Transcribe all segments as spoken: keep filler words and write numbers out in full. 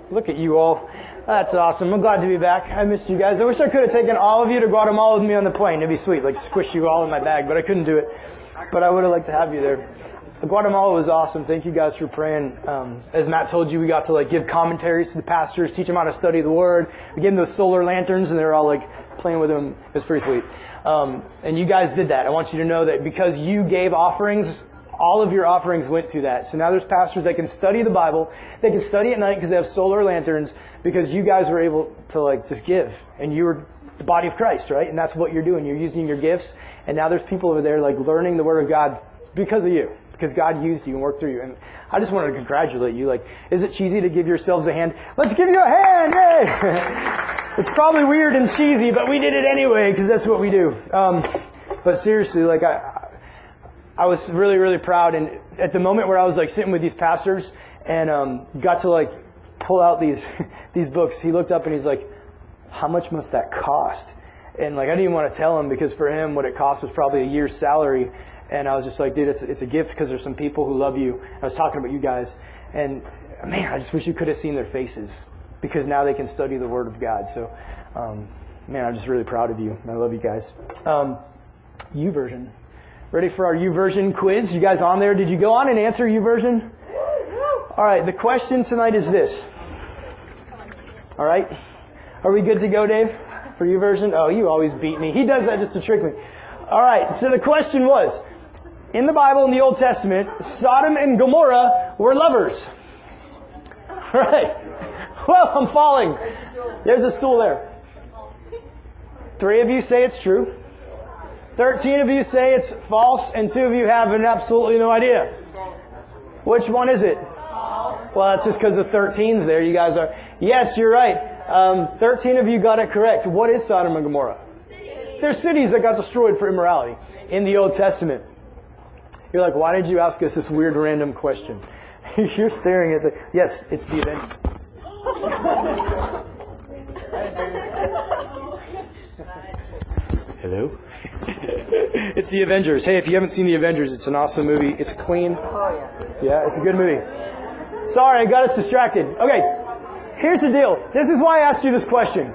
Look at you all. That's awesome. I'm glad to be back. I missed you guys. I wish I could have taken all of you to Guatemala with me on the plane. It'd be sweet, like squish you all in my bag, but I couldn't do it. But I would have liked to have you there. Guatemala was awesome. Thank you guys for praying. Um, as Matt told you, we got to like give commentaries to the pastors, teach them how to study the Word. We gave them those solar lanterns, and they were all like playing with them. It was pretty sweet. Um, and you guys did that. I want you to know that because you gave offerings, all of your offerings went to that. So now there's pastors that can study the Bible. They can study at night because they have solar lanterns because you guys were able to like just give. And you were the body of Christ, right? And that's what you're doing. You're using your gifts. And now there's people over there like learning the Word of God because of you. Because God used you and worked through you. And I just wanted to congratulate you. Like, is it cheesy to give yourselves a hand? Let's give you a hand! Yay! It's probably weird and cheesy, but we did it anyway because that's what we do. Um, but seriously, like I, I was really, really proud. And at the moment where I was like sitting with these pastors and um, got to like pull out these these books, he looked up and he's like, "How much must that cost?" And like I didn't even want to tell him because for him, what it cost was probably a year's salary. And I was just like, dude, it's, it's a gift because there's some people who love you. I was talking about you guys. And, man, I just wish you could have seen their faces because now they can study the Word of God. So, um, man, I'm just really proud of you. I love you guys. Um, YouVersion. Ready for our YouVersion quiz? You guys on there? Did you go on and answer YouVersion? All right, the question tonight is this. All right? Are we good to go, Dave, for YouVersion? Oh, you always beat me. He does that just to trick me. All right, so the question was, in the Bible, in the Old Testament, Sodom and Gomorrah were lovers. Right. Well, I'm falling. There's a stool there. Three of you say it's true. Thirteen of you say it's false. And two of you have absolutely no idea. Which one is it? Well, that's just because the thirteen's there. You guys are... Yes, you're right. Um, thirteen of you got it correct. What is Sodom and Gomorrah? They're cities that got destroyed for immorality in the Old Testament. You're like, why did you ask us this weird random question? You're staring at the... Yes, it's the event. Hello? It's the Avengers. Hey, if you haven't seen the Avengers, it's an awesome movie. It's clean. Yeah, it's a good movie. Sorry, I got us distracted. Okay, here's the deal. This is why I asked you this question.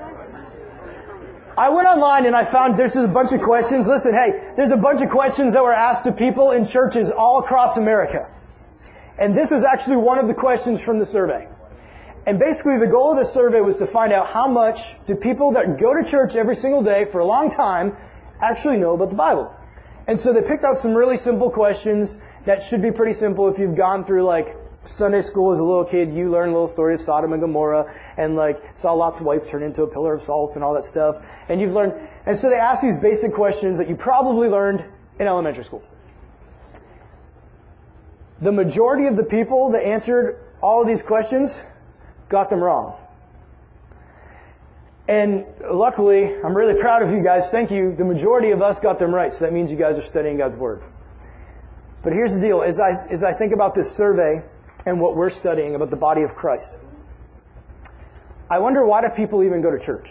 I went online and I found there's a bunch of questions. Listen, hey, there's a bunch of questions that were asked to people in churches all across America. And this was actually one of the questions from the survey. And basically the goal of the survey was to find out how much do people that go to church every single day for a long time actually know about the Bible. And so they picked out some really simple questions that should be pretty simple if you've gone through like Sunday school as a little kid, you learned a little story of Sodom and Gomorrah and like saw Lot's wife turn into a pillar of salt and all that stuff. And you've learned, and so they ask these basic questions that you probably learned in elementary school. The majority of the people that answered all of these questions got them wrong. And luckily, I'm really proud of you guys. Thank you. The majority of us got them right. So that means you guys are studying God's Word. But here's the deal. As I, as I think about this survey and what we're studying about the body of Christ, I wonder, why do people even go to church?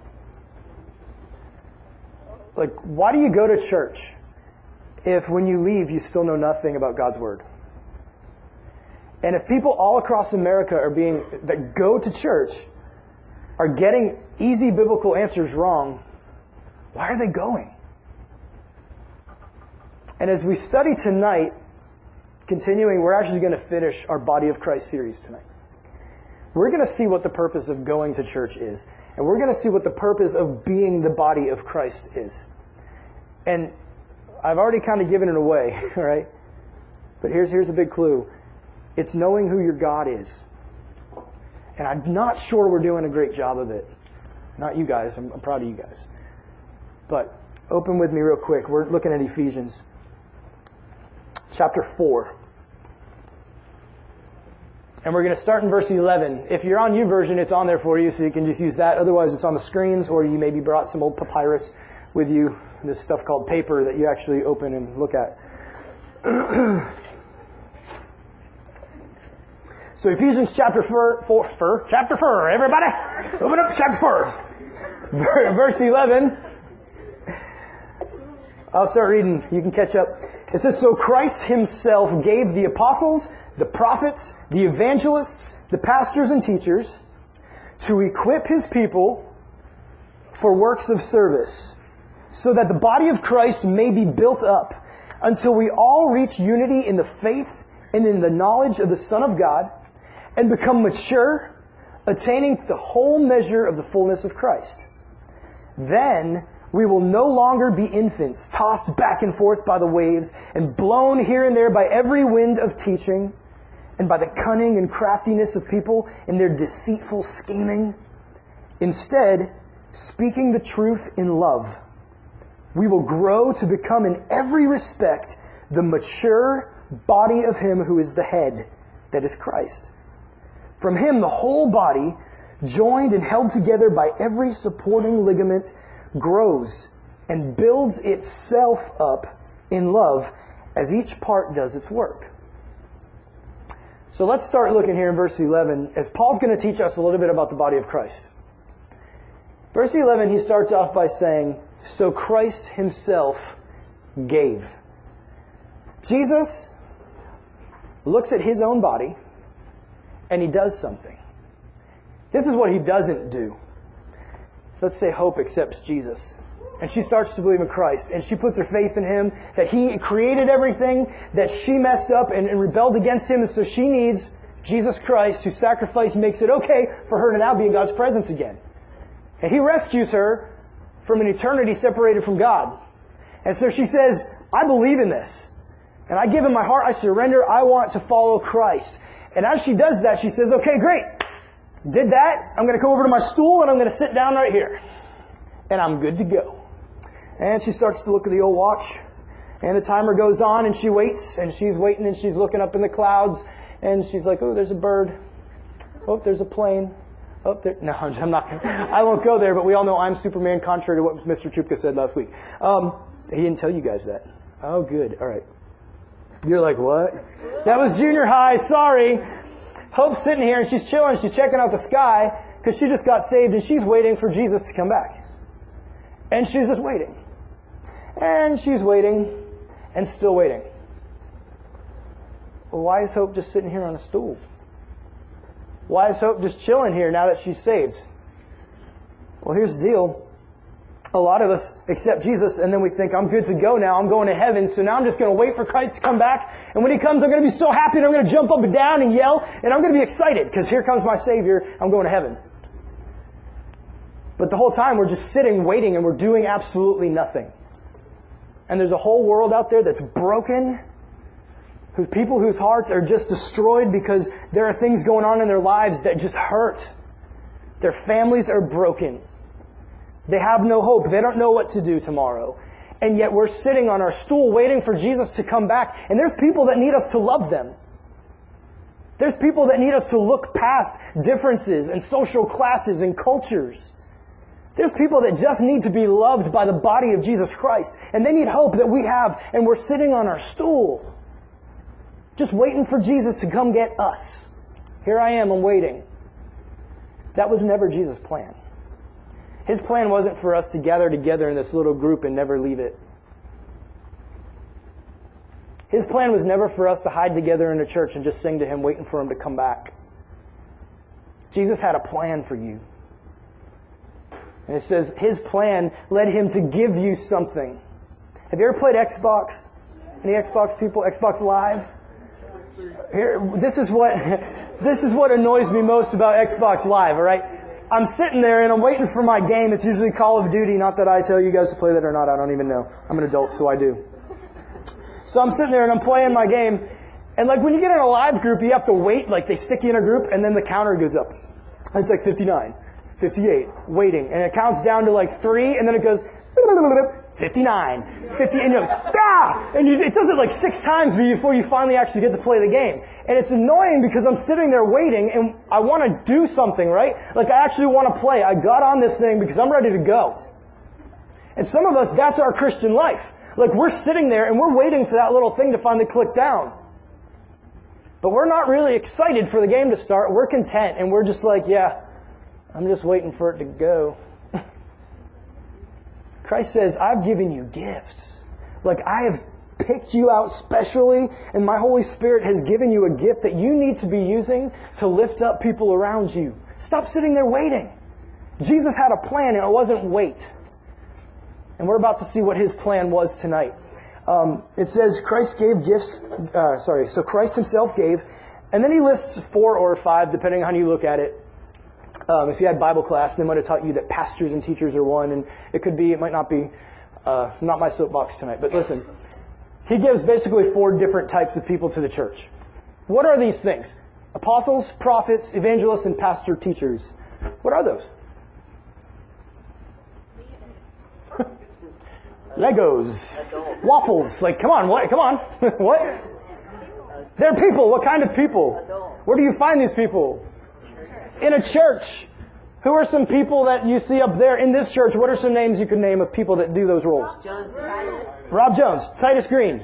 Like, why do you go to church if when you leave you still know nothing about God's Word? And if people all across America are being, that go to church, are getting easy biblical answers wrong, why are they going? And as we study tonight, continuing, we're actually going to finish our Body of Christ series tonight. We're going to see what the purpose of going to church is. And we're going to see what the purpose of being the body of Christ is. And I've already kind of given it away, right? But here's, here's a big clue. It's knowing who your God is. And I'm not sure we're doing a great job of it. Not you guys. I'm, I'm proud of you guys. But open with me real quick. We're looking at Ephesians chapter four. And we're going to start in verse eleven. If you're on YouVersion, it's on there for you, so you can just use that. Otherwise, it's on the screens, or you maybe brought some old papyrus with you. This stuff called paper that you actually open and look at. So Ephesians chapter four, four, four, chapter four, everybody, open up chapter four, verse eleven. I'll start reading. You can catch up. It says, "So Christ himself gave the apostles, the prophets, the evangelists, the pastors and teachers, to equip His people for works of service, so that the body of Christ may be built up until we all reach unity in the faith and in the knowledge of the Son of God and become mature, attaining the whole measure of the fullness of Christ. Then we will no longer be infants, tossed back and forth by the waves and blown here and there by every wind of teaching and by the cunning and craftiness of people in their deceitful scheming. Instead, speaking the truth in love, we will grow to become in every respect the mature body of Him who is the head, that is Christ. From Him the whole body, joined and held together by every supporting ligament, grows and builds itself up in love as each part does its work. So let's start looking here in verse eleven, as Paul's going to teach us a little bit about the body of Christ. Verse eleven, he starts off by saying, so Christ Himself gave. Jesus looks at His own body and He does something. This is what He doesn't do. Let's say Hope accepts Jesus. And she starts to believe in Christ. And she puts her faith in Him, that He created everything, that she messed up and, and rebelled against Him. And so she needs Jesus Christ, whose sacrifice makes it okay for her to now be in God's presence again. And He rescues her from an eternity separated from God. And so she says, I believe in this. And I give Him my heart. I surrender. I want to follow Christ. And as she does that, she says, okay, great. Did that. I'm going to go over to my stool and I'm going to sit down right here. And I'm good to go. And she starts to look at the old watch. And the timer goes on and she waits. And she's waiting and she's looking up in the clouds. And she's like, oh, there's a bird. Oh, there's a plane. Oh, there. No, I'm not going to. I won't go there, but we all know I'm Superman, contrary to what Mister Chupka said last week. Um, he didn't tell you guys that. Oh, good. All right. You're like, what? That was junior high. Sorry. Hope's sitting here and she's chilling. She's checking out the sky because she just got saved and she's waiting for Jesus to come back. And she's just waiting. And she's waiting and still waiting. Well, why is Hope just sitting here on a stool? Why is Hope just chilling here now that she's saved? Well, here's the deal. A lot of us accept Jesus and then we think, I'm good to go now. I'm going to heaven. So now I'm just going to wait for Christ to come back. And when He comes, I'm going to be so happy and I'm going to jump up and down and yell. And I'm going to be excited because here comes my Savior. I'm going to heaven. But the whole time we're just sitting, waiting, and we're doing absolutely nothing. And there's a whole world out there that's broken, whose people whose hearts are just destroyed because there are things going on in their lives that just hurt. Their families are broken. They have no hope. They don't know what to do tomorrow. And yet we're sitting on our stool waiting for Jesus to come back. And there's people that need us to love them. There's people that need us to look past differences and social classes and cultures. There's people that just need to be loved by the body of Jesus Christ. And they need hope that we have. And we're sitting on our stool, just waiting for Jesus to come get us. Here I am, I'm waiting. That was never Jesus' plan. His plan wasn't for us to gather together in this little group and never leave it. His plan was never for us to hide together in a church and just sing to Him, waiting for Him to come back. Jesus had a plan for you. And it says His plan led Him to give you something. Have you ever played Xbox? Any Xbox people? Xbox Live? Here, this is what this is what annoys me most about Xbox Live, all right? I'm sitting there and I'm waiting for my game. It's usually Call of Duty. Not that I tell you guys to play that or not. I don't even know. I'm an adult, so I do. So I'm sitting there and I'm playing my game. And like when you get in a live group, you have to wait. Like they stick you in a group and then the counter goes up. It's like fifty-nine, fifty-eight, waiting. And it counts down to like three and then it goes fifty-nine, fifty, and you're like, ah! And you, it does it like six times before you finally actually get to play the game. And it's annoying because I'm sitting there waiting and I want to do something, right? Like I actually want to play. I got on this thing because I'm ready to go. And some of us, that's our Christian life. Like we're sitting there and we're waiting for that little thing to finally click down. But we're not really excited for the game to start. We're content and we're just like, yeah, I'm just waiting for it to go. Christ says, I've given you gifts. Like I have picked you out specially, and my Holy Spirit has given you a gift that you need to be using to lift up people around you. Stop sitting there waiting. Jesus had a plan, and it wasn't wait. And we're about to see what His plan was tonight. Um, it says Christ gave gifts, uh, sorry, so Christ Himself gave, and then He lists four or five, depending on how you look at it. Um, if you had Bible class, they might have taught you that pastors and teachers are one, and it could be, it might not be, uh, not my soapbox tonight, but listen. He gives basically four different types of people to the church. What are these things? Apostles, prophets, evangelists, and pastor teachers. What are those? Legos. Waffles. Like, come on, what? Come on. What? They're people. What kind of people? Where do you find these people? In a church. Who are some people that you see up there in this church? What are some names you could name of people that do those roles? Jones. Rob Jones. Titus Green.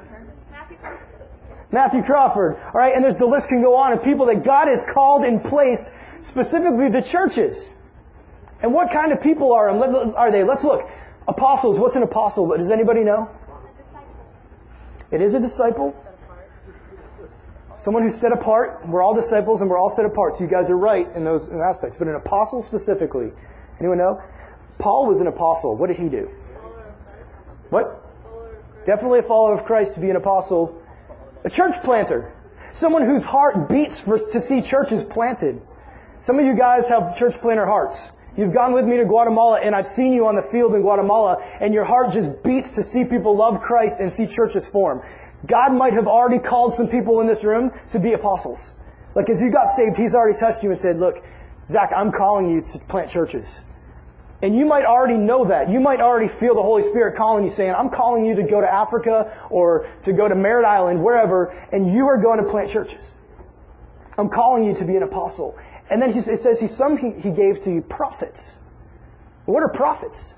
Matthew Crawford. All right, and there's, the list can go on of people that God has called and placed specifically to churches. And what kind of people are, are they? Let's look. Apostles. What's an apostle? Does anybody know? It is a disciple. Someone who's set apart. We're all disciples and we're all set apart. So you guys are right in those aspects. But an apostle specifically. Anyone know? Paul was an apostle. What did he do? What? Definitely a follower of Christ to be an apostle. A church planter. Someone whose heart beats for, to see churches planted. Some of you guys have church planter hearts. You've gone with me to Guatemala, and I've seen you on the field in Guatemala, and your heart just beats to see people love Christ and see churches form. God might have already called some people in this room to be apostles. Like, as you got saved, He's already touched you and said, look, Zach, I'm calling you to plant churches. And you might already know that. You might already feel the Holy Spirit calling you, saying, I'm calling you to go to Africa or to go to Merritt Island, wherever, and you are going to plant churches. I'm calling you to be an apostle. And then it says he, some he, he gave to you prophets. What are prophets?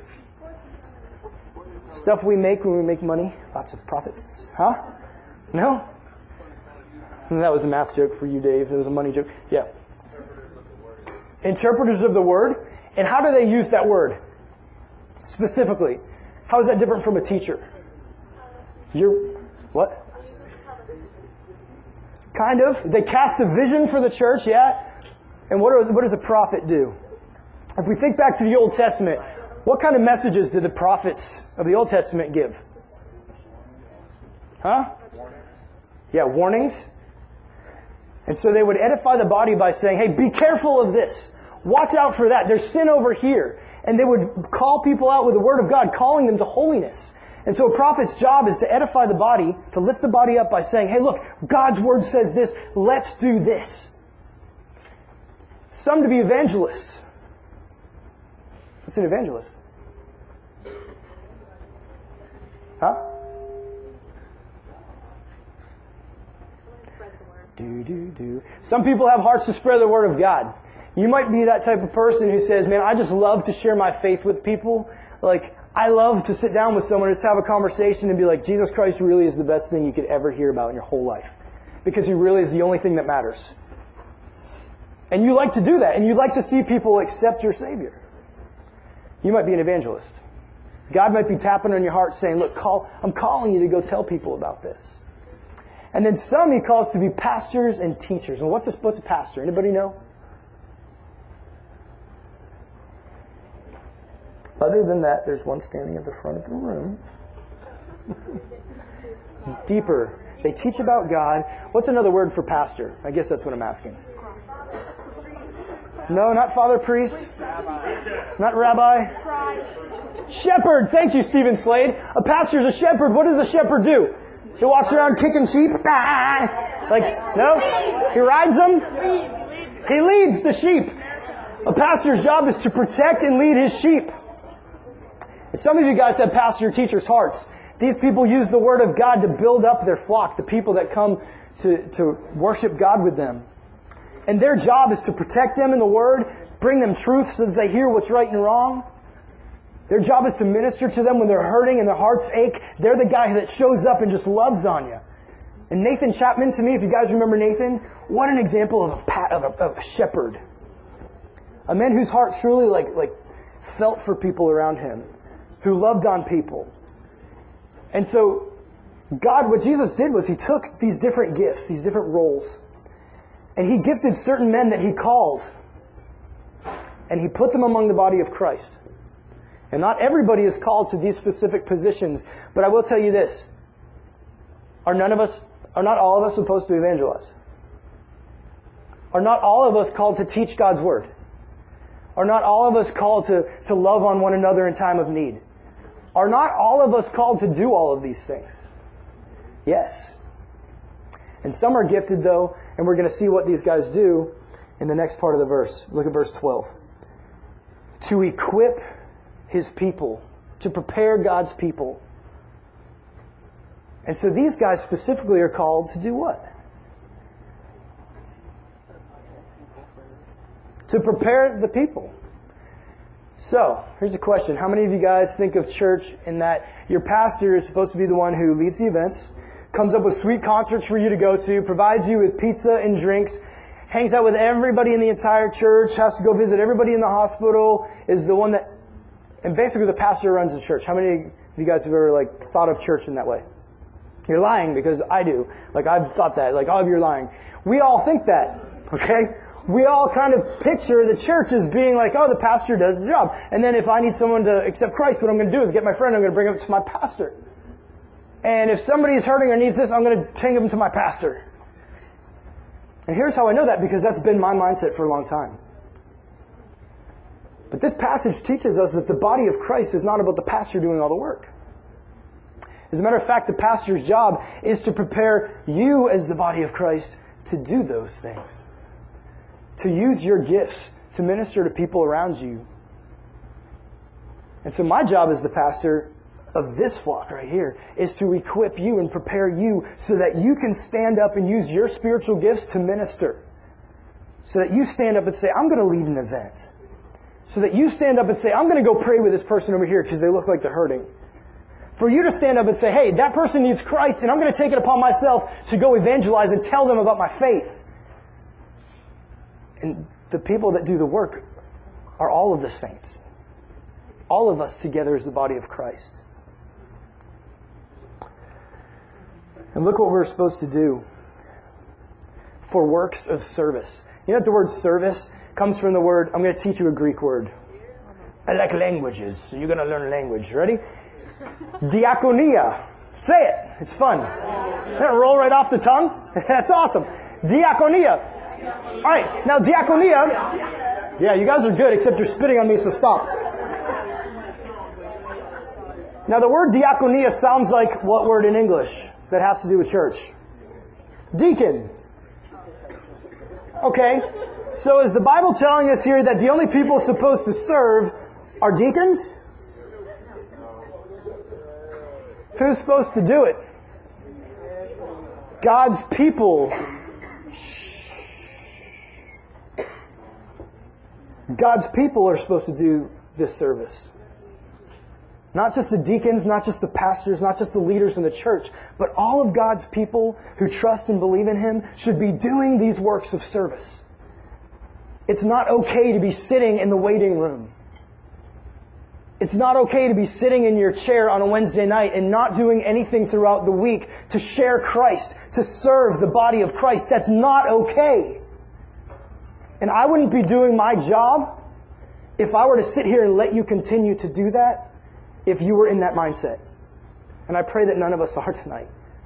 Stuff we make when we make money. Lots of profits. Huh? No? That was a math joke for you, Dave. It was a money joke. Yeah. Interpreters of the Word. And how do they use that word? Specifically. How is that different from a teacher? You're... What? Kind of. They cast a vision for the church, yeah? And what, are, what does a prophet do? If we think back to the Old Testament, what kind of messages did the prophets of the Old Testament give? Huh? Yeah, warnings. And so they would edify the body by saying, hey, be careful of this. Watch out for that. There's sin over here. And they would call people out with the Word of God, calling them to holiness. And so a prophet's job is to edify the body, to lift the body up by saying, hey, look, God's Word says this. Let's do this. Some to be evangelists. What's an evangelist? Huh? Do, do, do. Some people have hearts to spread the Word of God. You might be that type of person who says, man, I just love to share my faith with people. Like, I love to sit down with someone and just have a conversation and be like, Jesus Christ really is the best thing you could ever hear about in your whole life. Because He really is the only thing that matters. And you like to do that. And you like to see people accept your Savior. You might be an evangelist. God might be tapping on your heart saying, look, call, I'm calling you to go tell people about this. And then some He calls to be pastors and teachers. And what's a, what's a pastor? Anybody know? Other than that, there's one standing at the front of the room. Deeper. They teach about God. What's another word for pastor? I guess that's what I'm asking. No, not father priest. Not rabbi. Shepherd. Thank you, Stephen Slade. A pastor is a shepherd. What does a shepherd do? He walks around kicking sheep. Like, no? He rides them. He leads the sheep. A pastor's job is to protect and lead his sheep. Some of you guys have pastor teachers' hearts. These people use the Word of God to build up their flock, the people that come to, to worship God with them. And their job is to protect them in the Word, bring them truth so that they hear what's right and wrong. Their job is to minister to them when they're hurting and their hearts ache. They're the guy that shows up and just loves on you. And Nathan Chapman, to me, if you guys remember Nathan, what an example of a, pat, of a, of a shepherd. A man whose heart truly like, like felt for people around him, who loved on people. And so God, what Jesus did was He took these different gifts, these different roles, and He gifted certain men that He called, and He put them among the body of Christ. And not everybody is called to these specific positions, but I will tell you this. Are none of us, are not all of us supposed to evangelize? Are not all of us called to teach God's Word? Are not all of us called to, to love on one another in time of need? Are not all of us called to do all of these things? Yes. And some are gifted, though, and we're going to see what these guys do in the next part of the verse. Look at verse twelve. To equip His people, to prepare God's people. And so these guys specifically are called to do what? To prepare the people. So, here's a question. How many of you guys think of church in that your pastor is supposed to be the one who leads the events, comes up with sweet concerts for you to go to, provides you with pizza and drinks, hangs out with everybody in the entire church, has to go visit everybody in the hospital, is the one that... And basically the pastor runs the church. How many of you guys have ever like thought of church in that way? You're lying, because I do. Like, I've thought that. Like, all of you are lying. We all think that. Okay? We all kind of picture the church as being like, oh, the pastor does the job. And then if I need someone to accept Christ, what I'm going to do is get my friend, I'm going to bring him to my pastor. And if somebody's hurting or needs this, I'm going to take him to my pastor. And here's how I know that, because that's been my mindset for a long time. But this passage teaches us that the body of Christ is not about the pastor doing all the work. As a matter of fact, the pastor's job is to prepare you as the body of Christ to do those things. To use your gifts to minister to people around you. And so my job as the pastor of this flock right here is to equip you and prepare you so that you can stand up and use your spiritual gifts to minister. So that you stand up and say, I'm going to lead an event. So that you stand up and say, I'm going to go pray with this person over here because they look like they're hurting. For you to stand up and say, hey, that person needs Christ and I'm going to take it upon myself to go evangelize and tell them about my faith. And the people that do the work are all of the saints. All of us together as the body of Christ. And look what we're supposed to do. For works of service. You know what the word service comes from the word, I'm going to teach you a Greek word. I like languages, so you're going to learn language. Ready? Diakonia. Say it. It's fun. Doesn't that roll right off the tongue? That's awesome. Diakonia. All right. Now, diakonia. Yeah, you guys are good, except you're spitting on me, so stop. Now, the word diakonia sounds like what word in English that has to do with church? Deacon. Okay. So is the Bible telling us here that the only people supposed to serve are deacons? Who's supposed to do it? God's people. God's people are supposed to do this service. Not just the deacons, not just the pastors, not just the leaders in the church, but all of God's people who trust and believe in Him should be doing these works of service. It's not okay to be sitting in the waiting room. It's not okay to be sitting in your chair on a Wednesday night and not doing anything throughout the week to share Christ, to serve the body of Christ. That's not okay. And I wouldn't be doing my job if I were to sit here and let you continue to do that if you were in that mindset. And I pray that none of us are tonight.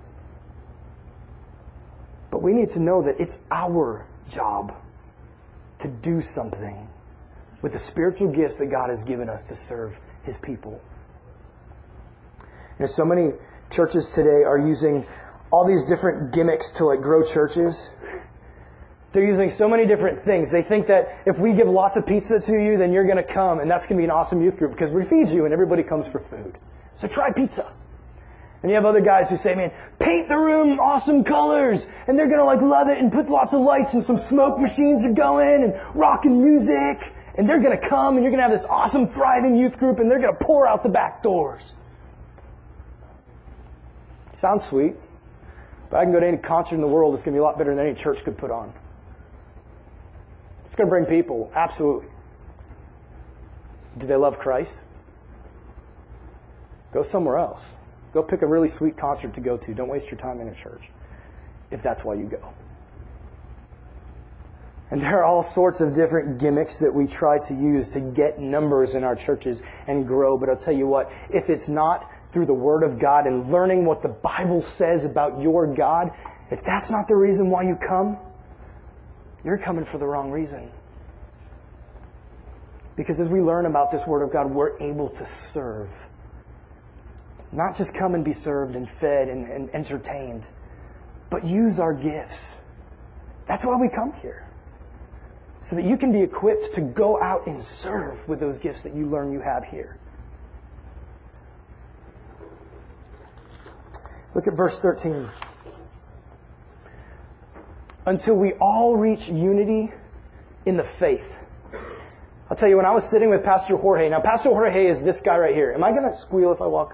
But we need to know that it's our job to do something with the spiritual gifts that God has given us to serve His people. You know, so many churches today are using all these different gimmicks to like grow churches. They're using so many different things. They think that if we give lots of pizza to you, then you're going to come, and that's going to be an awesome youth group because we feed you and everybody comes for food. So try pizza. And you have other guys who say, man, paint the room awesome colors, and they're going to like love it and put lots of lights and some smoke machines are going and rocking music, and they're going to come and you're going to have this awesome thriving youth group and they're going to pour out the back doors. Sounds sweet, but I can go to any concert in the world that's going to be a lot better than any church could put on. It's going to bring people, absolutely. Do they love Christ? Go somewhere else. Go pick a really sweet concert to go to. Don't waste your time in a church if that's why you go. And there are all sorts of different gimmicks that we try to use to get numbers in our churches and grow. But I'll tell you what, if it's not through the Word of God and learning what the Bible says about your God, if that's not the reason why you come, you're coming for the wrong reason. Because as we learn about this Word of God, we're able to serve. Not just come and be served and fed and, and entertained, but use our gifts. That's why we come here. So that you can be equipped to go out and serve with those gifts that you learn you have here. Look at verse thirteen. Until we all reach unity in the faith. I'll tell you, when I was sitting with Pastor Jorge, now Pastor Jorge is this guy right here. Am I going to squeal if I walk?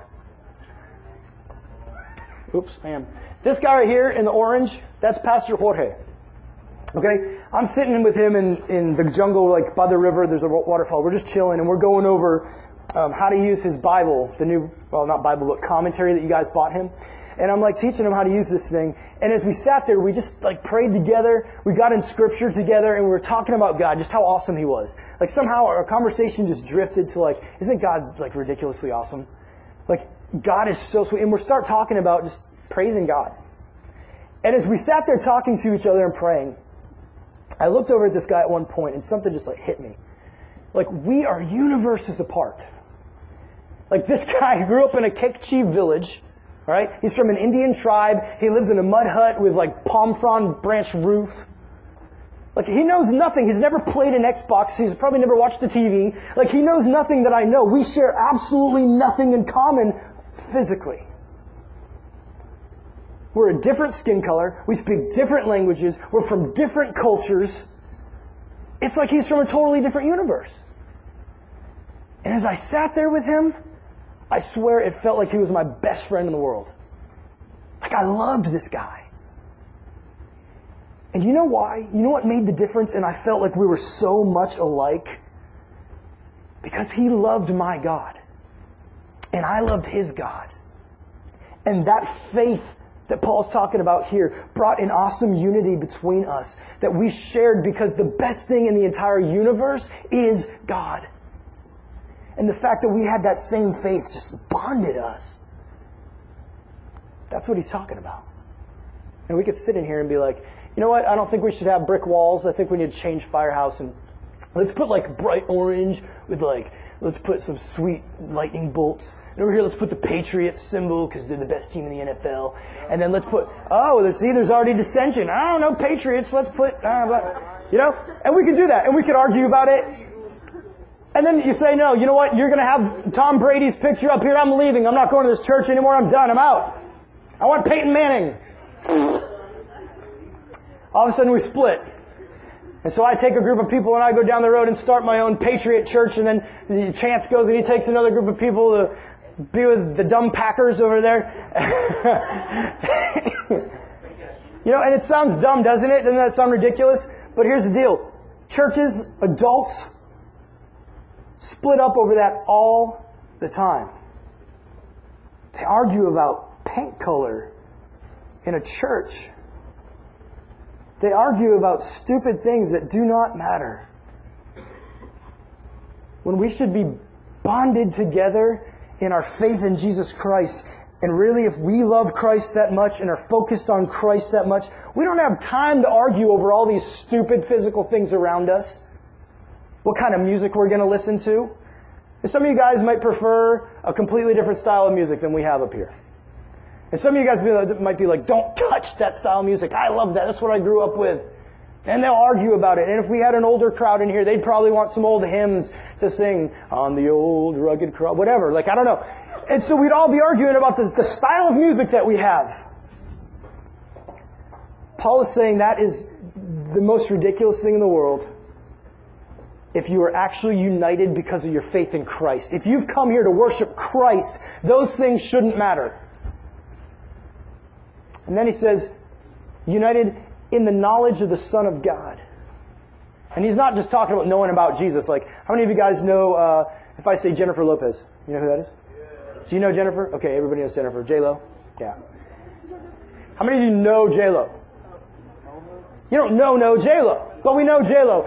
Oops, I am. This guy right here in the orange, that's Pastor Jorge. Okay, I'm sitting with him in, in the jungle, like by the river. There's a waterfall. We're just chilling, and we're going over um, how to use his Bible, the new, well, not Bible, but commentary that you guys bought him. And I'm like teaching him how to use this thing. And as we sat there, we just like prayed together. We got in Scripture together, and we were talking about God, just how awesome He was. Like somehow our conversation just drifted to like, isn't God like ridiculously awesome? Like God is so sweet, and we start talking about just praising God. And as we sat there talking to each other and praying, I looked over at this guy at one point, and something just like hit me. Like, we are universes apart. Like, this guy grew up in a Kekchi village, right? He's from an Indian tribe. He lives in a mud hut with like palm frond branch roof. Like, he knows nothing. He's never played an Xbox. He's probably never watched the T V. Like, he knows nothing that I know. We share absolutely nothing in common physically. We're a different skin color. We speak different languages. We're from different cultures. It's like he's from a totally different universe. And as I sat there with him, I swear it felt like he was my best friend in the world. Like, I loved this guy. And you know why? You know what made the difference? And I felt like we were so much alike? Because he loved my God. And I loved his God. And that faith that Paul's talking about here brought an awesome unity between us that we shared, because the best thing in the entire universe is God. And the fact that we had that same faith just bonded us. That's what he's talking about. And we could sit in here and be like, you know what? I don't think we should have brick walls. I think we need to change Firehouse, and let's put like bright orange with like, let's put some sweet lightning bolts. And over here, let's put the Patriots symbol because they're the best team in the N F L. And then let's put, oh, let's see, there's already dissension. I don't know, Patriots, let's put, uh, blah. You know? And we could do that. And we could argue about it. And then you say, no, you know what? You're going to have Tom Brady's picture up here. I'm leaving. I'm not going to this church anymore. I'm done. I'm out. I want Peyton Manning. All of a sudden we split. And so I take a group of people and I go down the road and start my own Patriot church, and then the Chance goes and he takes another group of people to be with the dumb Packers over there. You know, and it sounds dumb, doesn't it? Doesn't that sound ridiculous? But here's the deal. Churches, adults, split up over that all the time. They argue about paint color in a church. They argue about stupid things that do not matter. When we should be bonded together in our faith in Jesus Christ. And really, if we love Christ that much and are focused on Christ that much, we don't have time to argue over all these stupid physical things around us. What kind of music we're going to listen to. And some of you guys might prefer a completely different style of music than we have up here. And some of you guys might be like, don't touch that style of music. I love that. That's what I grew up with. And they'll argue about it. And if we had an older crowd in here, they'd probably want some old hymns to sing on the old rugged cross, whatever. Like, I don't know. And so we'd all be arguing about the, the style of music that we have. Paul is saying that is the most ridiculous thing in the world. If you are actually united because of your faith in Christ. If you've come here to worship Christ, those things shouldn't matter. And then he says, united in the knowledge of the Son of God. And he's not just talking about knowing about Jesus. Like, how many of you guys know, uh, if I say Jennifer Lopez, you know who that is? Do you know Jennifer? Okay, everybody knows Jennifer. J-Lo? Yeah. How many of you know J-Lo? You don't know no J-Lo, but we know J-Lo.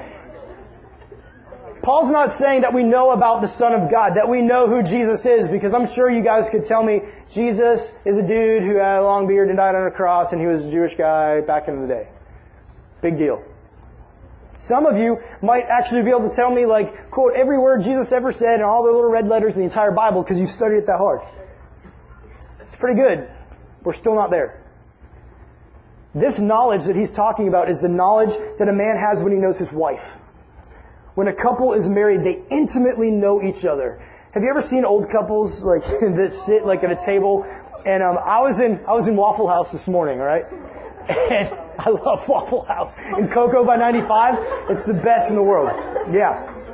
Paul's not saying that we know about the Son of God, that we know who Jesus is, because I'm sure you guys could tell me Jesus is a dude who had a long beard and died on a cross, and he was a Jewish guy back in the day. Big deal. Some of you might actually be able to tell me, like, quote, every word Jesus ever said and all the little red letters in the entire Bible because you've studied it that hard. It's pretty good. We're still not there. This knowledge that he's talking about is the knowledge that a man has when he knows his wife. When a couple is married, they intimately know each other. Have you ever seen old couples like that sit like at a table? And um, I was in I was in Waffle House this morning, all right? And I love Waffle House in Cocoa by ninety-five. It's the best in the world. Yeah,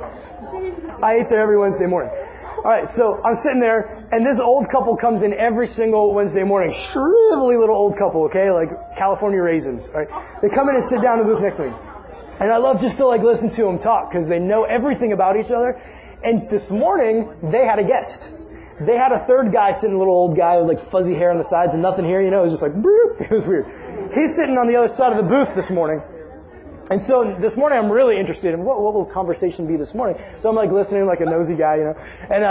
I eat there every Wednesday morning. All right, so I'm sitting there, and this old couple comes in every single Wednesday morning. Shrivelly little old couple, okay, like California raisins. All right, they come in and sit down in the booth next to me. And I love just to like listen to them talk because they know everything about each other. And this morning, they had a guest. They had a third guy sitting, a little old guy with like fuzzy hair on the sides and nothing here, you know, it was just like, bloop. It was weird. He's sitting on the other side of the booth this morning. And so this morning I'm really interested in what, what will conversation be this morning. So I'm like listening like a nosy guy, you know. And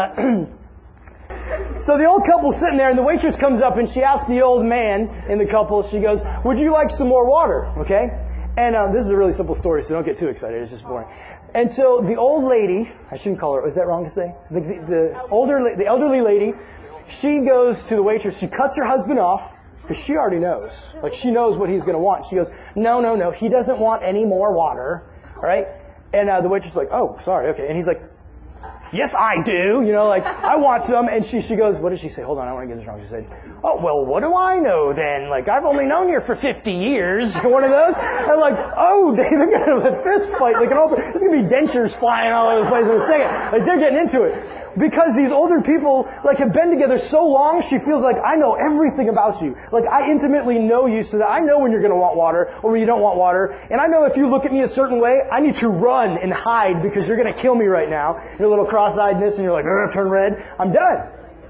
uh, so the old couple's sitting there and the waitress comes up and she asks the old man in the couple, she goes, would you like some more water? Okay? And um, this is a really simple story, so don't get too excited. It's just boring. And so the old lady, I shouldn't call her, is that wrong to say? The, the, the older, the elderly lady, she goes to the waitress, she cuts her husband off, because she already knows. Like, she knows what he's going to want. She goes, no, no, no, he doesn't want any more water. All right? And uh, the waitress is like, oh, sorry, okay. And he's like, yes, I do. You know, like, I want some. And she she goes, what did she say? Hold on, I don't want to get this wrong. She said, oh, well, what do I know then? Like, I've only known you for fifty years. One of those. And like, oh, they're going to have a fist fight. Like, an open, there's going to be dentures flying all over the place in a second. Like, they're getting into it. Because these older people, like, have been together so long, she feels like, I know everything about you. Like, I intimately know you so that I know when you're going to want water or when you don't want water. And I know if you look at me a certain way, I need to run and hide because you're going to kill me right now. You're a little cross-eyedness and you're like, ugh, turn red. I'm done.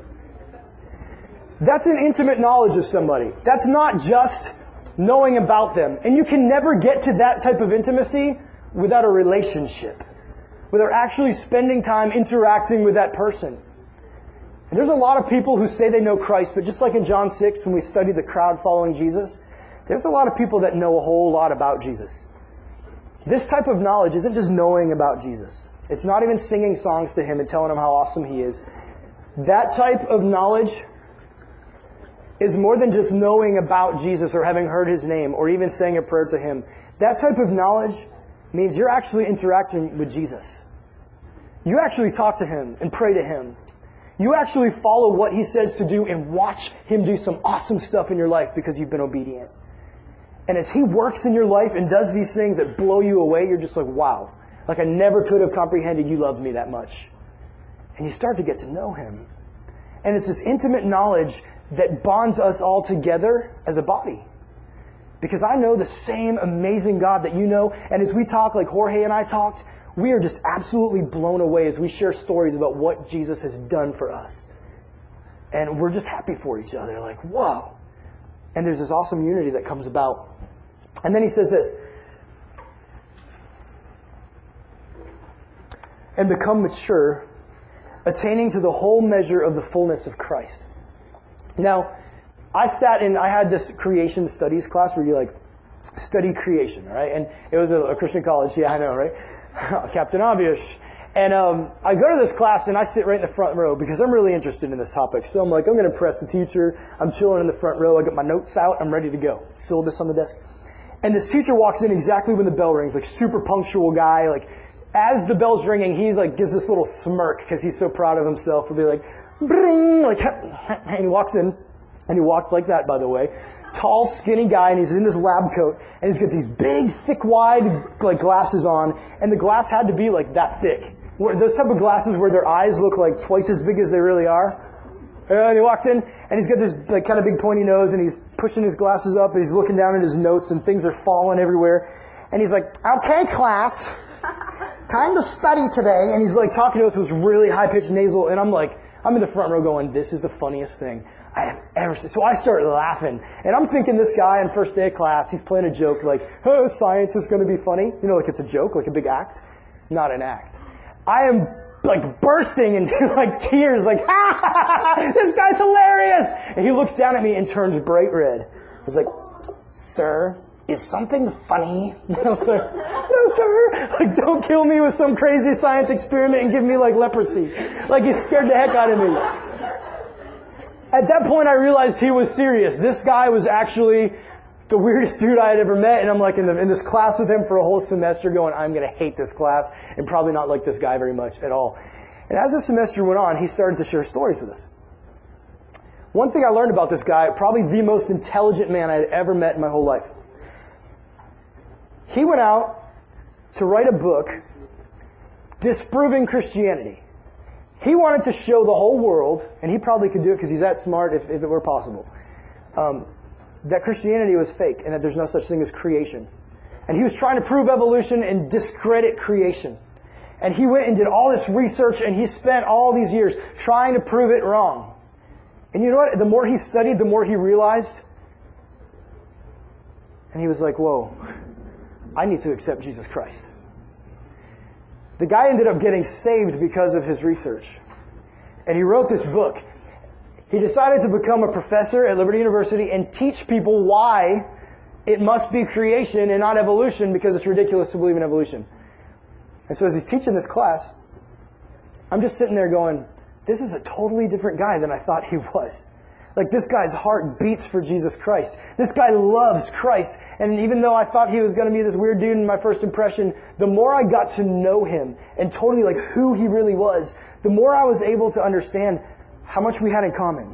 That's an intimate knowledge of somebody. That's not just knowing about them. And you can never get to that type of intimacy without a relationship. Without actually spending time interacting with that person. And there's a lot of people who say they know Christ, but just like in John six, when we study the crowd following Jesus, there's a lot of people that know a whole lot about Jesus. This type of knowledge isn't just knowing about Jesus. It's not even singing songs to Him and telling Him how awesome He is. That type of knowledge is more than just knowing about Jesus or having heard His name or even saying a prayer to Him. That type of knowledge means you're actually interacting with Jesus. You actually talk to Him and pray to Him. You actually follow what He says to do and watch Him do some awesome stuff in your life because you've been obedient. And as He works in your life and does these things that blow you away, you're just like, wow. Like I never could have comprehended you loved me that much. And you start to get to know Him. And it's this intimate knowledge that bonds us all together as a body. Because I know the same amazing God that you know. And as we talk, like Jorge and I talked, we are just absolutely blown away as we share stories about what Jesus has done for us. And we're just happy for each other. Like, whoa. And there's this awesome unity that comes about. And then he says this. And become mature, attaining to the whole measure of the fullness of Christ. Now, I sat in, I had this creation studies class where you like study creation, all right? And it was a, a Christian college, yeah, I know, right? Captain Obvious. And um, I go to this class and I sit right in the front row because I'm really interested in this topic. So I'm like, I'm going to impress the teacher. I'm chilling in the front row. I got my notes out. I'm ready to go. Syllabus on the desk. And this teacher walks in exactly when the bell rings, like super punctual guy. Like as the bell's ringing, he's like gives this little smirk because he's so proud of himself. He'll be like, bring, like, and he walks in. And he walked like that, by the way. Tall, skinny guy, and he's in this lab coat. And he's got these big, thick, wide like glasses on. And the glass had to be like that thick. Those type of glasses where their eyes look like twice as big as they really are. And he walks in, and he's got this like kind of big pointy nose, and he's pushing his glasses up, and he's looking down at his notes, and things are falling everywhere. And he's like, okay, class, time to study today. And he's like talking to us with really high-pitched nasal, and I'm like, I'm in the front row going, this is the funniest thing I have ever seen. So I start laughing. And I'm thinking this guy on first day of class, he's playing a joke like, oh, science is going to be funny. You know, like it's a joke, like a big act. Not an act. I am like bursting into like tears, like, ha, ha, ha, ha, this guy's hilarious. And he looks down at me and turns bright red. I was like, sir, is something funny? I was like, no, sir. Like, don't kill me with some crazy science experiment and give me like leprosy. Like, he scared the heck out of me. At that point, I realized he was serious. This guy was actually the weirdest dude I had ever met, and I'm like in, the, in this class with him for a whole semester going, I'm going to hate this class and probably not like this guy very much at all. And as the semester went on, he started to share stories with us. One thing I learned about this guy, probably the most intelligent man I had ever met in my whole life. He went out to write a book disproving Christianity. He wanted to show the whole world, and he probably could do it because he's that smart if, if it were possible, um, that Christianity was fake and that there's no such thing as creation. And he was trying to prove evolution and discredit creation. And he went and did all this research, and he spent all these years trying to prove it wrong. And you know what? The more he studied, the more he realized. And he was like, whoa, I need to accept Jesus Christ. The guy ended up getting saved because of his research. And he wrote this book. He decided to become a professor at Liberty University and teach people why it must be creation and not evolution, because it's ridiculous to believe in evolution. And so as he's teaching this class, I'm just sitting there going, this is a totally different guy than I thought he was. Like, this guy's heart beats for Jesus Christ. This guy loves Christ. And even though I thought he was going to be this weird dude in my first impression, the more I got to know him and totally like who he really was, the more I was able to understand how much we had in common.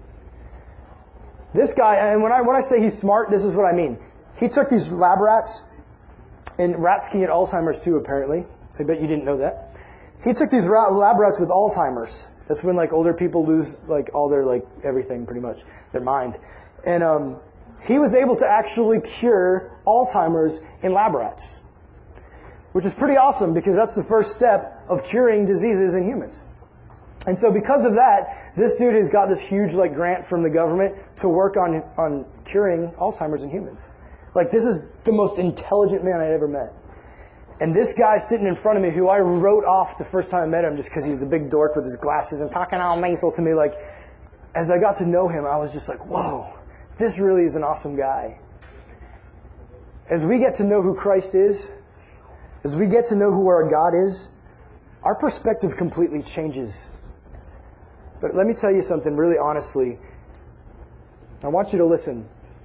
This guy, and when I when I say he's smart, this is what I mean. He took these lab rats, and rats can get Alzheimer's too, apparently. I bet you didn't know that. He took these rat, lab rats with Alzheimer's. That's when like older people lose like all their like everything, pretty much, their mind. And um, he was able to actually cure Alzheimer's in lab rats, which is pretty awesome because that's the first step of curing diseases in humans. And so because of that, this dude has got this huge like grant from the government to work on on curing Alzheimer's in humans. Like, this is the most intelligent man I'd ever met. And this guy sitting in front of me, who I wrote off the first time I met him just because he was a big dork with his glasses and talking all nasal to me, like, as I got to know him, I was just like, whoa, this really is an awesome guy. As we get to know who Christ is, as we get to know who our God is, our perspective completely changes. But let me tell you something really honestly. I want you to listen.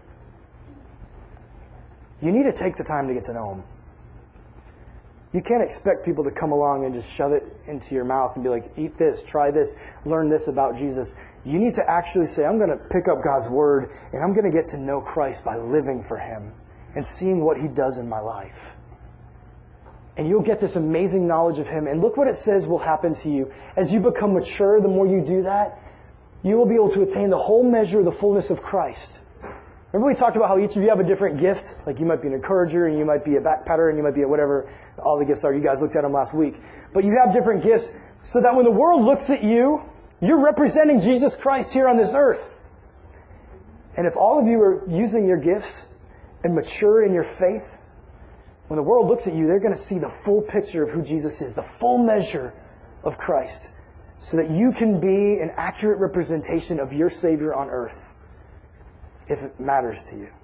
You need to take the time to get to know Him. You can't expect people to come along and just shove it into your mouth and be like, eat this, try this, learn this about Jesus. You need to actually say, I'm going to pick up God's Word and I'm going to get to know Christ by living for Him and seeing what He does in my life. And you'll get this amazing knowledge of Him. And look what it says will happen to you. As you become mature, the more you do that, you will be able to attain the whole measure of the fullness of Christ. Remember we talked about how each of you have a different gift? Like, you might be an encourager, and you might be a backpatter, and you might be a whatever all the gifts are. You guys looked at them last week. But you have different gifts so that when the world looks at you, you're representing Jesus Christ here on this earth. And if all of you are using your gifts and mature in your faith, when the world looks at you, they're going to see the full picture of who Jesus is, the full measure of Christ, so that you can be an accurate representation of your Savior on earth, if it matters to you.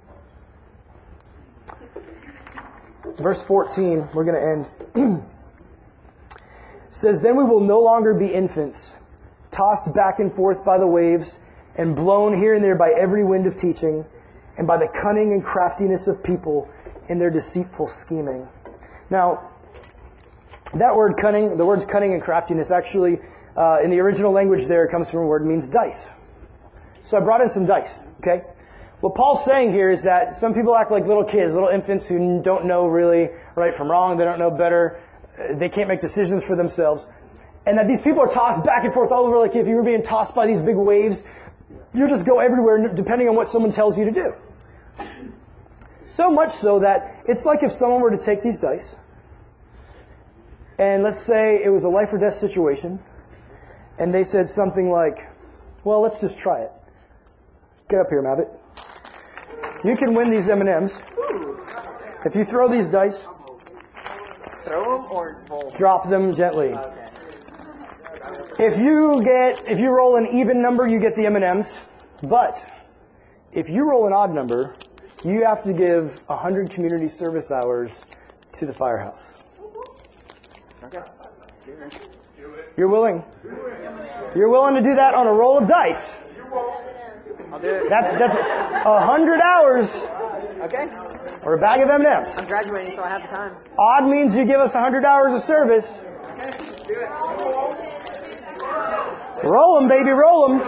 Verse fourteen, we're going to end. Says, then we will no longer be infants, tossed back and forth by the waves, and blown here and there by every wind of teaching, and by the cunning and craftiness of people in their deceitful scheming. Now, that word cunning, the words cunning and craftiness, actually, uh, in the original language there, it comes from a word that means dice. So I brought in some dice, okay? What Paul's saying here is that some people act like little kids, little infants who don't know really right from wrong, they don't know better, they can't make decisions for themselves, and that these people are tossed back and forth all over, like if you were being tossed by these big waves, you just go everywhere depending on what someone tells you to do. So much so that it's like if someone were to take these dice, and let's say it was a life or death situation, and they said something like, well, let's just try it. Get up here, Mabbit. You can win these M and M's. If you throw these dice, throw them or roll? Drop them gently. Okay. If you get, if you roll an even number, you get the M and M's. But if you roll an odd number, you have to give one hundred community service hours to the firehouse. Okay. Let's do it. You're willing? You're willing to do that on a roll of dice? I'll do it. That's that's one hundred hours. Okay. Or a bag of M and M's. I'm graduating, so I have the time. Odd means you give us one hundred hours of service. Okay, let's do it. Roll them, baby, roll them.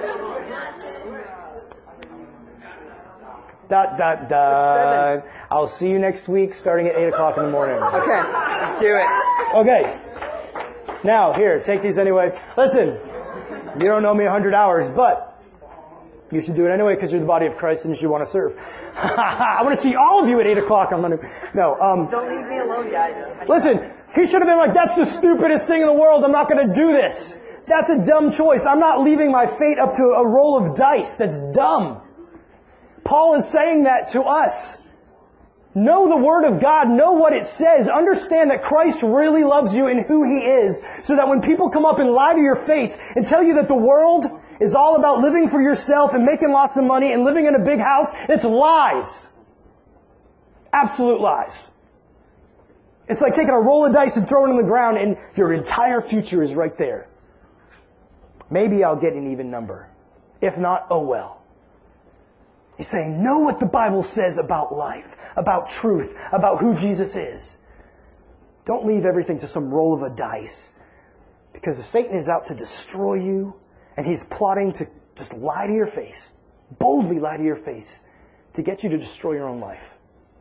Dot, dot, dot. I'll see you next week starting at eight o'clock in the morning. Okay, let's do it. Okay. Now, here, take these anyway. Listen, you don't know me one hundred hours, but you should do it anyway because you're the body of Christ and you should want to serve. I want to see all of you at eight o'clock on Monday. No. Um, don't leave me alone, guys. Listen, he should have been like, that's the stupidest thing in the world. I'm not going to do this. That's a dumb choice. I'm not leaving my fate up to a roll of dice. That's dumb. Paul is saying that to us. Know the Word of God. Know what it says. Understand that Christ really loves you and who He is, so that when people come up and lie to your face and tell you that the world is all about living for yourself and making lots of money and living in a big house, it's lies. Absolute lies. It's like taking a roll of dice and throwing it on the ground and your entire future is right there. Maybe I'll get an even number. If not, oh well. He's saying, know what the Bible says about life, about truth, about who Jesus is. Don't leave everything to some roll of a dice. Because if Satan is out to destroy you, and he's plotting to just lie to your face, boldly lie to your face, to get you to destroy your own life.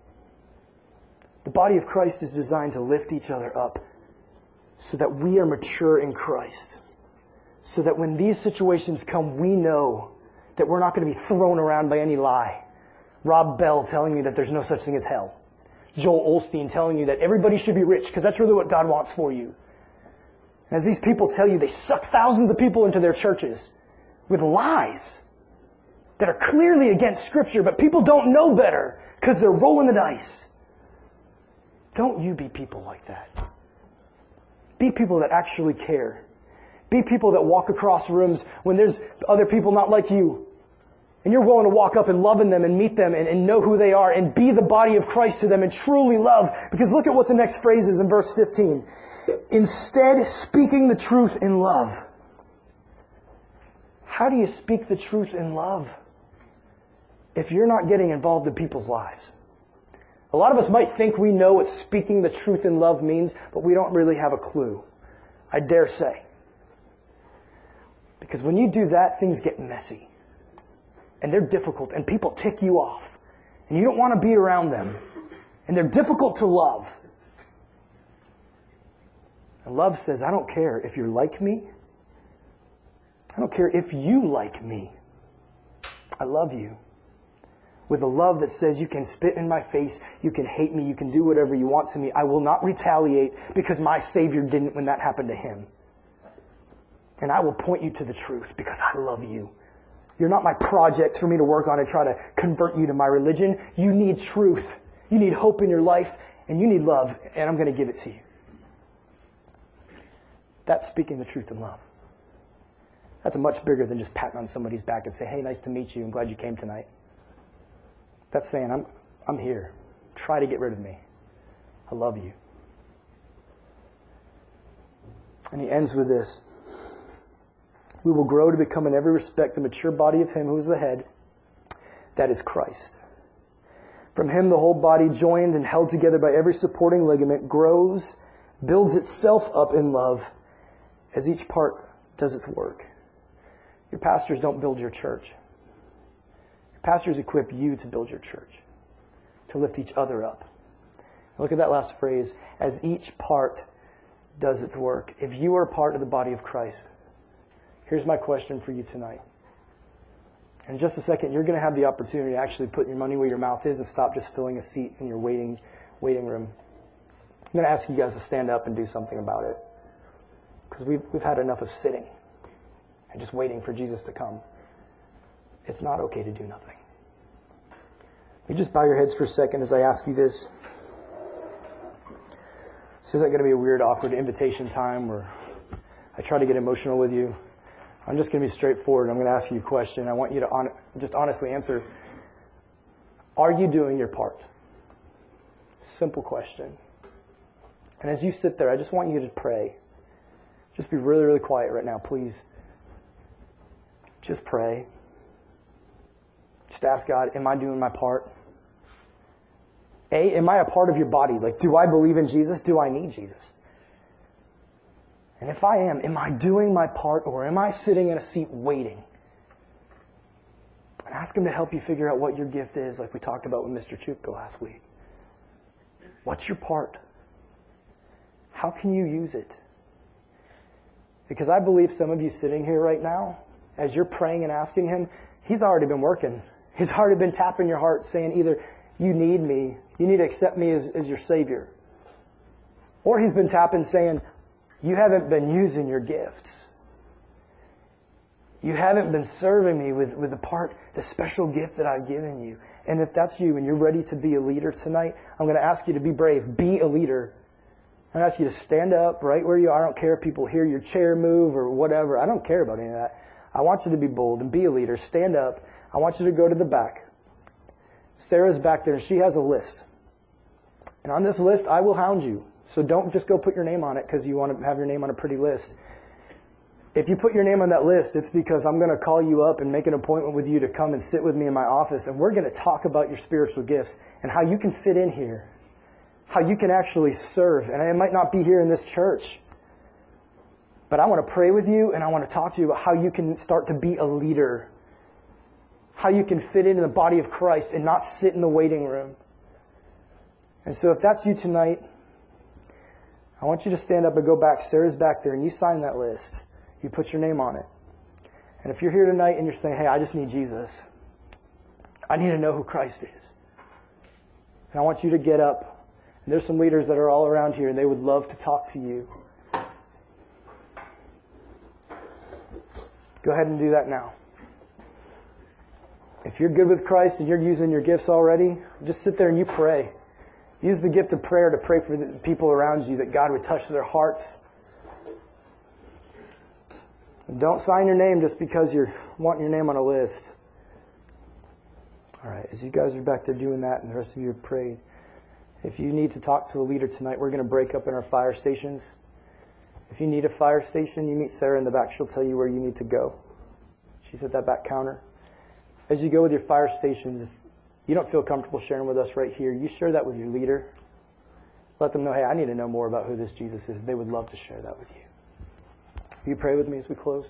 The body of Christ is designed to lift each other up so that we are mature in Christ. So that when these situations come, we know that we're not going to be thrown around by any lie. Rob Bell telling you that there's no such thing as hell. Joel Osteen telling you that everybody should be rich because that's really what God wants for you. And as these people tell you, they suck thousands of people into their churches with lies that are clearly against Scripture, but people don't know better because they're rolling the dice. Don't you be people like that. Be people that actually care. Be people that walk across rooms when there's other people not like you. And you're willing to walk up and love in them and meet them and, and know who they are and be the body of Christ to them and truly love. Because look at what the next phrase is in verse fifteen. Instead, speaking the truth in love. How do you speak the truth in love if you're not getting involved in people's lives? A lot of us might think we know what speaking the truth in love means, but we don't really have a clue. I dare say. Because when you do that, things get messy. And they're difficult. And people tick you off. And you don't want to be around them. And they're difficult to love. And love says, I don't care if you're like me. I don't care if you like me. I love you. With a love that says you can spit in my face, you can hate me, you can do whatever you want to me. I will not retaliate because my Savior didn't when that happened to Him. And I will point you to the truth because I love you. You're not my project for me to work on and try to convert you to my religion. You need truth. You need hope in your life. And you need love. And I'm going to give it to you. That's speaking the truth in love. That's much bigger than just patting on somebody's back and say, hey, nice to meet you. I'm glad you came tonight. That's saying, I'm, I'm here. Try to get rid of me. I love you. And he ends with this. We will grow to become in every respect the mature body of Him who is the head, that is Christ. From Him the whole body, joined and held together by every supporting ligament, grows, builds itself up in love as each part does its work. Your pastors don't build your church. Your pastors equip you to build your church, to lift each other up. Look at that last phrase, as each part does its work. If you are part of the body of Christ, here's my question for you tonight. In just a second, you're going to have the opportunity to actually put your money where your mouth is and stop just filling a seat in your waiting waiting room. I'm going to ask you guys to stand up and do something about it. Because we've, we've had enough of sitting. and just waiting for Jesus to come. It's not okay to do nothing. You just bow your heads for a second as I ask you this. This isn't going to be a weird, awkward invitation time where I try to get emotional with you. I'm just going to be straightforward. I'm going to ask you a question. I want you to on, just honestly answer. Are you doing your part? Simple question. And as you sit there, I just want you to pray. Just be really, really quiet right now, please. Just pray. Just ask God, am I doing my part? A, am I a part of your body? Like, do I believe in Jesus? Do I need Jesus? And if I am, am I doing my part, or am I sitting in a seat waiting? And ask Him to help you figure out what your gift is, like we talked about with Mister Chupka last week. What's your part? How can you use it? Because I believe some of you sitting here right now, as you're praying and asking Him, He's already been working. He's already been tapping your heart, saying either you need me, you need to accept me as, as your Savior. Or He's been tapping saying, you haven't been using your gifts. You haven't been serving me with, with the part, the special gift that I've given you. And if that's you and you're ready to be a leader tonight, I'm going to ask you to be brave. Be a leader. I'm going to ask you to stand up right where you are. I don't care if people hear your chair move or whatever. I don't care about any of that. I want you to be bold and be a leader. Stand up. I want you to go to the back. Sarah's back there and she has a list. And on this list, I will hound you. So don't just go put your name on it because you want to have your name on a pretty list. If you put your name on that list, it's because I'm going to call you up and make an appointment with you to come and sit with me in my office, and we're going to talk about your spiritual gifts and how you can fit in here, how you can actually serve. And it might not be here in this church, but I want to pray with you and I want to talk to you about how you can start to be a leader, how you can fit into the body of Christ and not sit in the waiting room. And so if that's you tonight, I want you to stand up and go back. Sarah's back there, and you sign that list. You put your name on it. And if you're here tonight and you're saying, hey, I just need Jesus. I need to know who Christ is. And I want you to get up. And there's some leaders that are all around here, and they would love to talk to you. Go ahead and do that now. If you're good with Christ and you're using your gifts already, just sit there and you pray. Use the gift of prayer to pray for the people around you, that God would touch their hearts. And don't sign your name just because you're wanting your name on a list. All right, as you guys are back there doing that and the rest of you have prayed, if you need to talk to a leader tonight, we're going to break up in our fire stations. If you need a fire station, you meet Sarah in the back. She'll tell you where you need to go. She's at that back counter. As you go with your fire stations, if you don't feel comfortable sharing with us right here, you share that with your leader. Let them know, hey, I need to know more about who this Jesus is. They would love to share that with you. Will you pray with me as we close?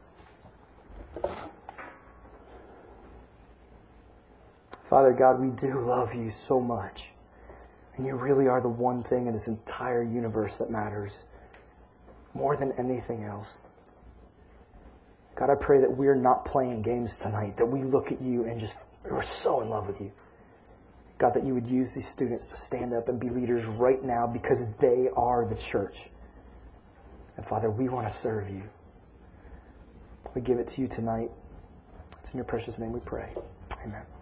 Father God, we do love you so much. And you really are the one thing in this entire universe that matters more than anything else. God, I pray that we're not playing games tonight, that we look at you and just, we're so in love with you. God, that you would use these students to stand up and be leaders right now because they are the church. And Father, we want to serve you. We give it to you tonight. It's in your precious name we pray. Amen.